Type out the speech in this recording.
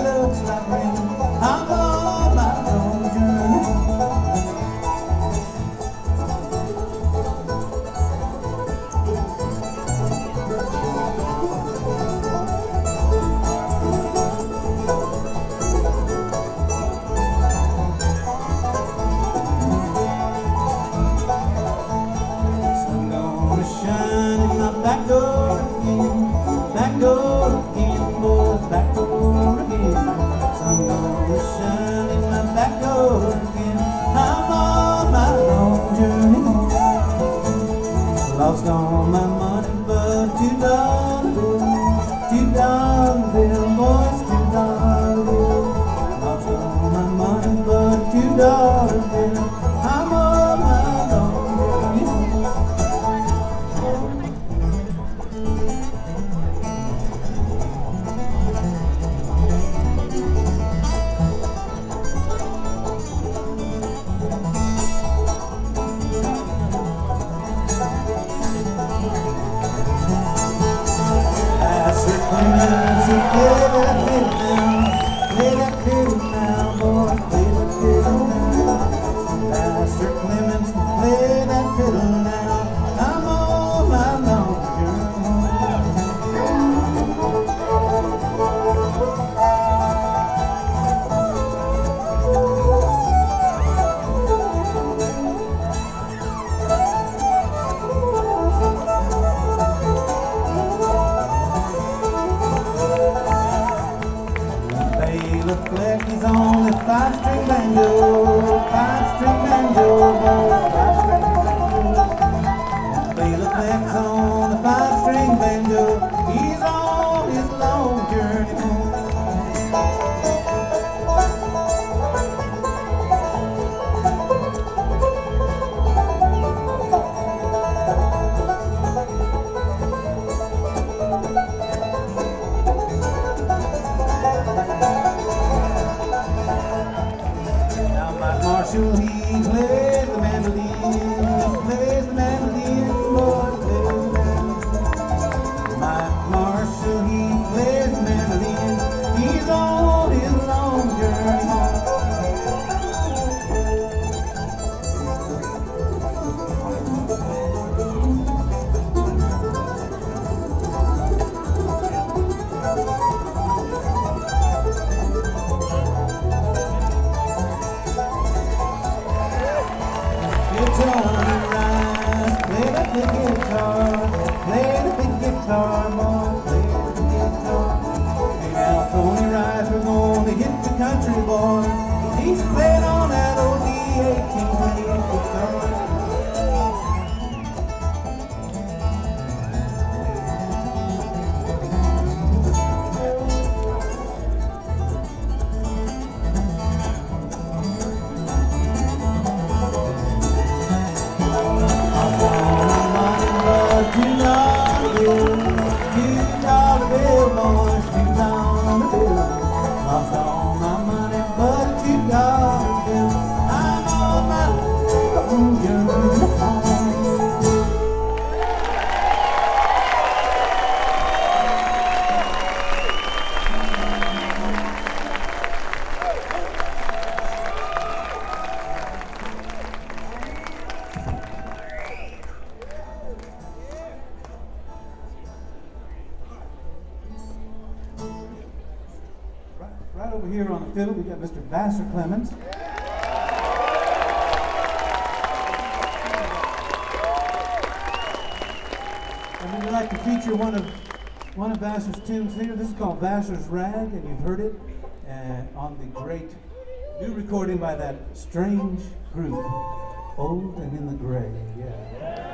looks like rain. I'm on my own journey home. Back door again, boys, back door again. Sun gonna shine in my back door again. I'm on my long journey home. Lost all my money, but $2, boys, $2. Lost all my money, but $2. I'm on my long journey home. Play that fiddle now, boy, play that fiddle now. Pastor Clemens, play that fiddle now. I'm on my long journey home. The fleck is on the 5-string banjo, 5-string banjo, boy, 5-string banjo. Play the fleck's on the 5-string banjo. He's on his long journey home. Marshall, he plays the mandolin, boy, plays the mandolin. Mike Marshall, he plays the mandolin. He's on his long journey home. Play the big guitar, boy, play the big guitar. Hey now, Tony Rice, we're gonna hit the country, boy. He's playing on that old D1828 guitar. Lost all my money, but $2. I'm on my own journey home. Right over here on the fiddle, we got Mr. Vassar Clemens. And we'd like to feature one of Vassar's tunes here. This is called Vassar's Rag, and you've heard it on the great new recording by that strange group, Old and in the Gray. Yeah.